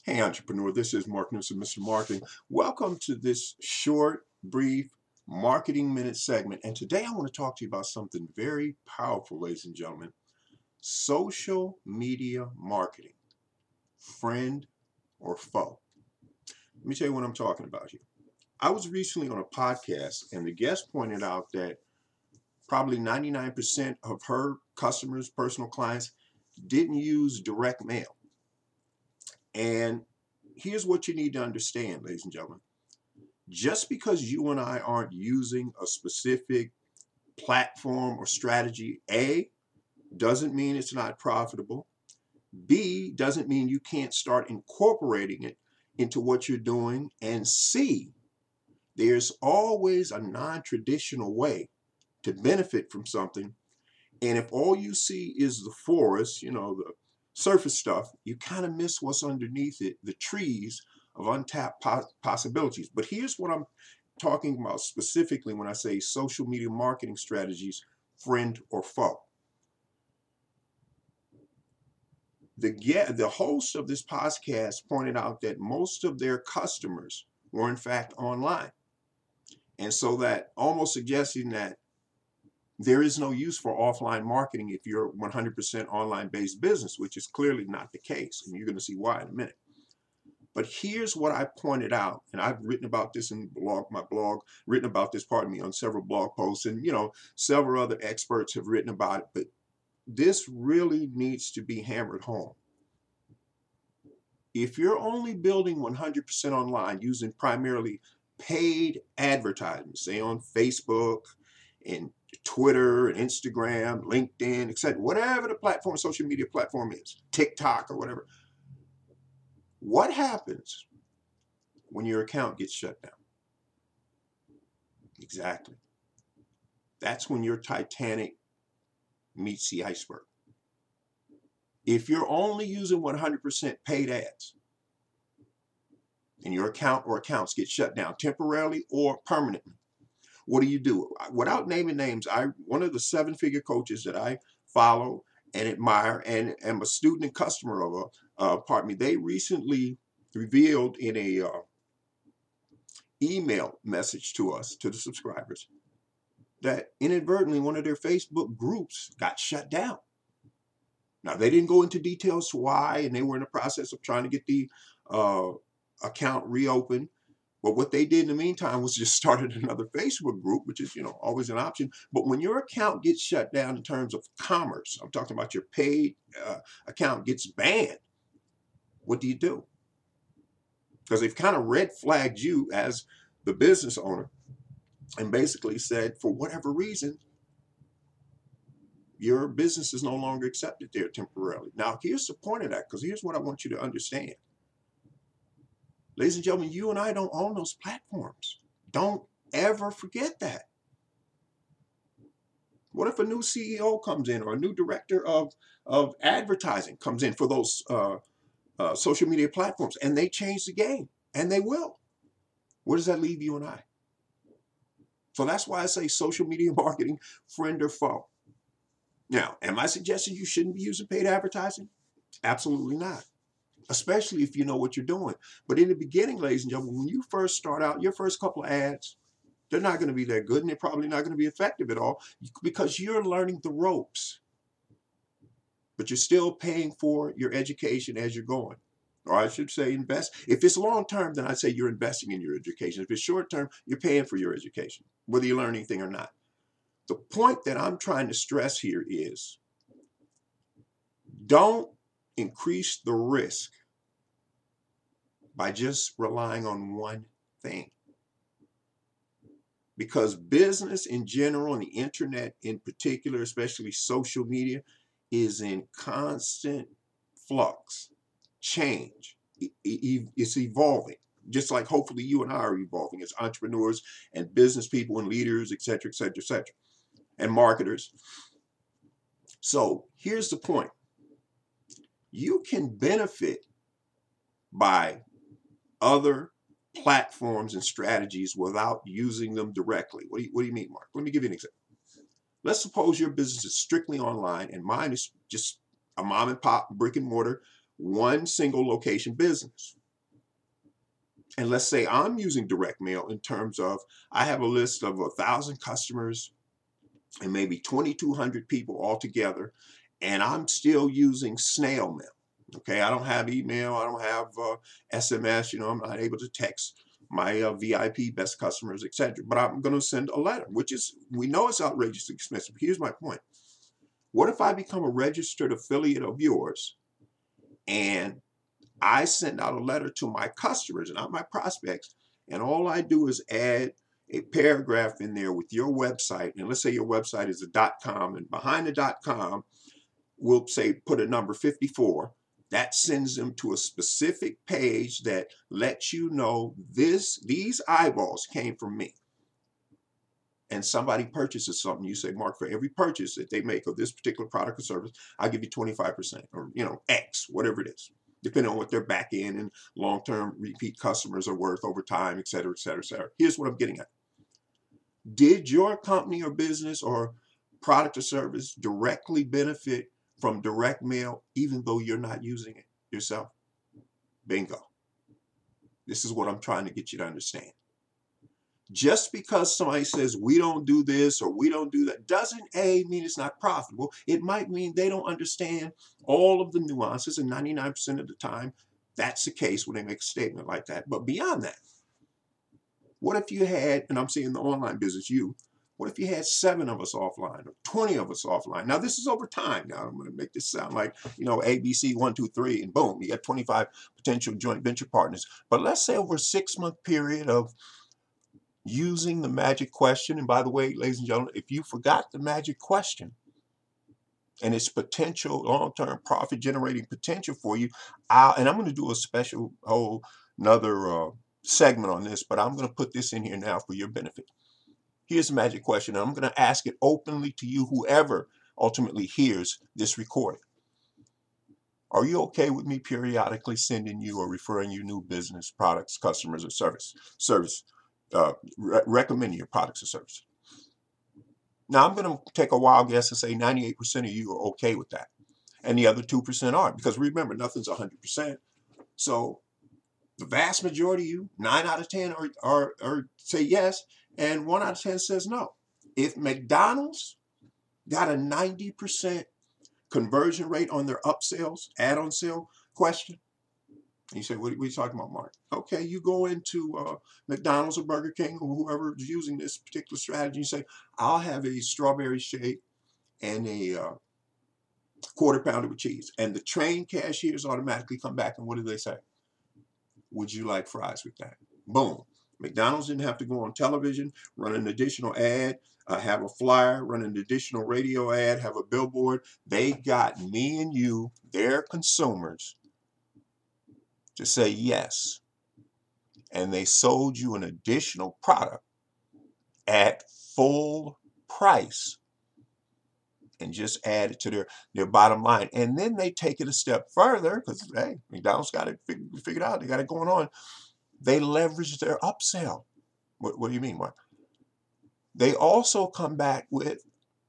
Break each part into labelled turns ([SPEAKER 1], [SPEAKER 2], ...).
[SPEAKER 1] Hey, entrepreneur, this is Mark Newsom, Mr. Marketing. Welcome to this short, brief marketing minute segment. And today I want to talk to you about something very powerful, ladies and gentlemen. Social media marketing, friend or foe. Let me tell you what I'm talking about here. I was recently on a podcast, and the guest pointed out that probably 99% of her customers, personal clients, didn't use direct mail. And here's what you need to understand, ladies and gentlemen. Just because you and I aren't using a specific platform or strategy, A, doesn't mean it's not profitable. B, doesn't mean you can't start incorporating it into what you're doing. And C, there's always a non-traditional way to benefit from something. And if all you see is the forest, the surface stuff, you kind of miss what's underneath it, the trees of untapped possibilities. But here's what I'm talking about specifically when I say social media marketing strategies, friend or foe. The host of this podcast pointed out that most of their customers were in fact online. And so that almost suggesting that there is no use for offline marketing if you're 100% online based business, which is clearly not the case. And you're going to see why in a minute. But here's what I pointed out, and I've written about this in my blog, written about this, on several blog posts, and several other experts have written about it. But this really needs to be hammered home. If you're only building 100% online using primarily paid advertisements, say on Facebook and Twitter and Instagram, LinkedIn, etc., whatever the platform, social media platform is, TikTok or whatever, what happens when your account gets shut down? Exactly. That's when your Titanic meets the iceberg. If you're only using 100% paid ads and your account or accounts get shut down temporarily or permanently, what do? Without naming names, one of the seven-figure coaches that I follow and admire and am a student and customer of, they recently revealed in a email message to us, to the subscribers, that inadvertently one of their Facebook groups got shut down. Now, they didn't go into details to why, and they were in the process of trying to get the account reopened. But what they did in the meantime was just started another Facebook group, which is, always an option. But when your account gets shut down in terms of commerce, I'm talking about your paid account gets banned, what do? Because they've kind of red flagged you as the business owner and basically said, for whatever reason, your business is no longer accepted there temporarily. Now, here's the point of that, because here's what I want you to understand. Ladies and gentlemen, you and I don't own those platforms. Don't ever forget that. What if a new CEO comes in or a new director of advertising comes in for those social media platforms and they change the game? And they will. Where does that leave you and I? So that's why I say social media marketing, friend or foe. Now, am I suggesting you shouldn't be using paid advertising? Absolutely not. Especially if you know what you're doing. But in the beginning, ladies and gentlemen, when you first start out, your first couple of ads, they're not going to be that good, and they're probably not going to be effective at all because you're learning the ropes. But you're still paying for your education as you're going. Or I should say invest. If it's long term, then I'd say you're investing in your education. If it's short term, you're paying for your education, whether you learn anything or not. The point that I'm trying to stress here is don't increase the risk by just relying on one thing. Because business in general and the internet in particular, especially social media, is in constant flux, change. It's evolving, just like hopefully you and I are evolving as entrepreneurs and business people and leaders, et cetera, et cetera, et cetera, and marketers. So here's the point. You can benefit by other platforms and strategies without using them directly. What do you mean, Mark? Let me give you an example. Let's suppose your business is strictly online and mine is just a mom and pop brick and mortar one single location business. And let's say I'm using direct mail in terms of I have a list of 1,000 customers and maybe 2,200 people altogether, and I'm still using snail mail. Okay, I don't have email, I don't have SMS, I'm not able to text my VIP best customers, etc. But I'm going to send a letter, which is, we know it's outrageously expensive. Here's my point. What if I become a registered affiliate of yours and I send out a letter to my customers and not my prospects, and all I do is add a paragraph in there with your website, and let's say your website is a .com, and behind the .com, we'll say put a number 54. That sends them to a specific page that lets you know these eyeballs came from me. And somebody purchases something, you say, Mark, for every purchase that they make of this particular product or service, I'll give you 25%, or X, whatever it is, depending on what their back end and long-term repeat customers are worth over time, et cetera, et cetera, et cetera. Here's what I'm getting at. Did your company or business or product or service directly benefit from direct mail, even though you're not using it yourself? Bingo. This is what I'm trying to get you to understand. Just because somebody says we don't do this or we don't do that doesn't mean it's not profitable. It might mean they don't understand all of the nuances, and 99% of the time that's the case when they make a statement like that. But beyond that, what if you had, and I'm saying the online business, what if you had 7 of us offline or 20 of us offline? Now this is over time. Now I'm going to make this sound like, ABC 1, 2, 3, and boom, you got 25 potential joint venture partners. But let's say over a 6-month period of using the magic question. And by the way, ladies and gentlemen, if you forgot the magic question and its potential long-term profit generating potential for you, and I'm going to do a special whole another segment on this, but I'm going to put this in here now for your benefit. Here's the magic question. And I'm going to ask it openly to you, whoever ultimately hears this recording. Are you okay with me periodically sending you or referring you new business, products, customers, or service? Recommending your products or services. Now, I'm going to take a wild guess and say 98% of you are okay with that. And the other 2% aren't, because remember, nothing's 100%. So the vast majority of you, 9 out of 10 are say yes, and 1 out of 10 says no. If McDonald's got a 90% conversion rate on their upsells, add-on sale question, and you say, what are you talking about, Mark? Okay, you go into McDonald's or Burger King or whoever is using this particular strategy, you say, I'll have a strawberry shake and a quarter pounder with cheese. And the trained cashiers automatically come back, and what do they say? Would you like fries with that? Boom. McDonald's didn't have to go on television, run an additional ad, have a flyer, run an additional radio ad, have a billboard. They got me and you, their consumers, to say yes, and they sold you an additional product at full price and just add it to their bottom line. And then they take it a step further, because hey, McDonald's got it figured out, they got it going on. They leverage their upsell. What do you mean, Mark? They also come back with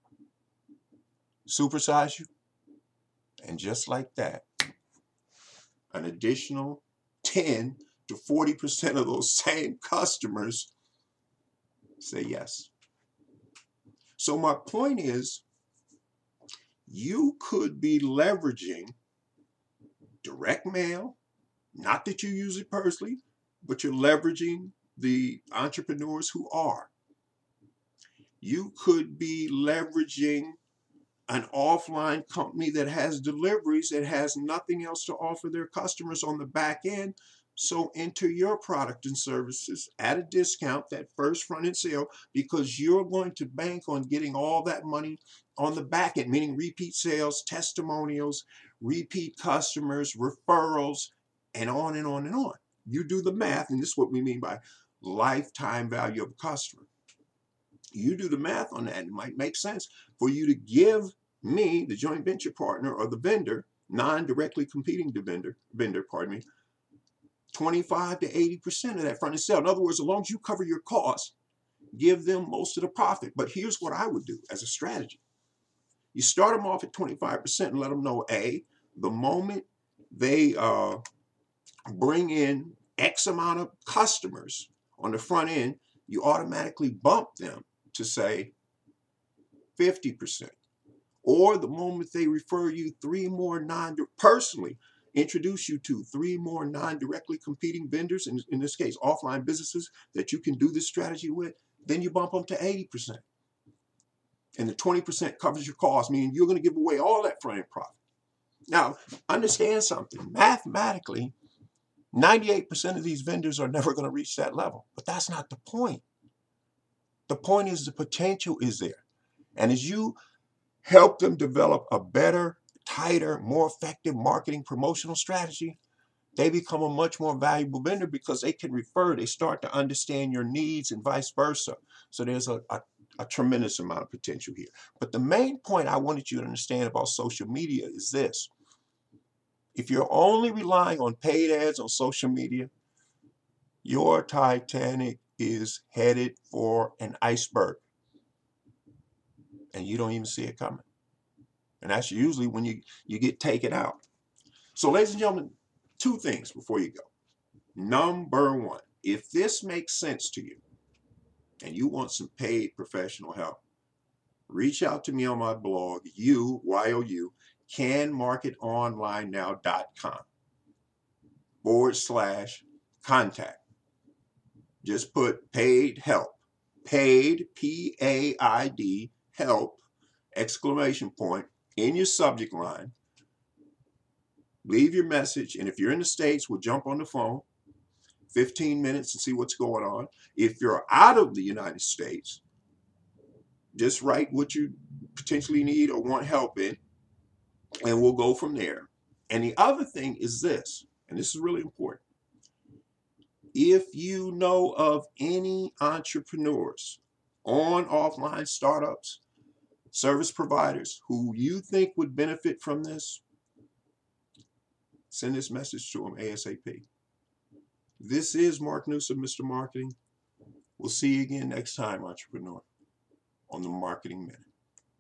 [SPEAKER 1] supersize you, and just like that, an additional 10 to 40% of those same customers say yes. So my point is, you could be leveraging direct mail, not that you use it personally, but you're leveraging the entrepreneurs who are. You could be leveraging an offline company that has deliveries, that has nothing else to offer their customers on the back end. So enter your product and services at a discount, that first front end sale, because you're going to bank on getting all that money on the back end, meaning repeat sales, testimonials, repeat customers, referrals, and on and on and on. You do the math, and this is what we mean by lifetime value of a customer. You do the math on that, it might make sense for you to give me, the joint venture partner or the vendor, non-directly competing vendor, 25 to 80% of that front end sale. In other words, as long as you cover your costs, give them most of the profit. But here's what I would do as a strategy. You start them off at 25% and let them know, A, the moment they bring in X amount of customers on the front end, you automatically bump them to say 50%. Or the moment they refer you three more personally introduce you to three more non-directly competing vendors, in this case, offline businesses that you can do this strategy with, then you bump them to 80%. And the 20% covers your cost, meaning you're going to give away all that front end profit. Now, understand something. Mathematically, 98% of these vendors are never going to reach that level. But that's not the point. The point is the potential is there. And as you help them develop a better, tighter, more effective marketing promotional strategy, they become a much more valuable vendor because they can refer, they start to understand your needs and vice versa. So there's a tremendous amount of potential here. But the main point I wanted you to understand about social media is this. If you're only relying on paid ads on social media, your Titanic is headed for an iceberg. And you don't even see it coming. And that's usually when you get taken out. So, ladies and gentlemen, two things before you go. Number one, if this makes sense to you and you want some paid professional help, reach out to me on my blog, YOU, canmarketonlinenow.com/contact. Just put paid help, paid, PAID, help, ! in your subject line. Leave your message, and if you're in the States, we'll jump on the phone 15 minutes and see what's going on. If you're out of the United States, just write what you potentially need or want help in, and we'll go from there. And the other thing is this, and this is really important. If you know of any entrepreneurs, offline startups, service providers who you think would benefit from this, send this message to them ASAP. This is Mark Newsom, Mr. Marketing. We'll see you again next time, entrepreneur, on the Marketing Minute.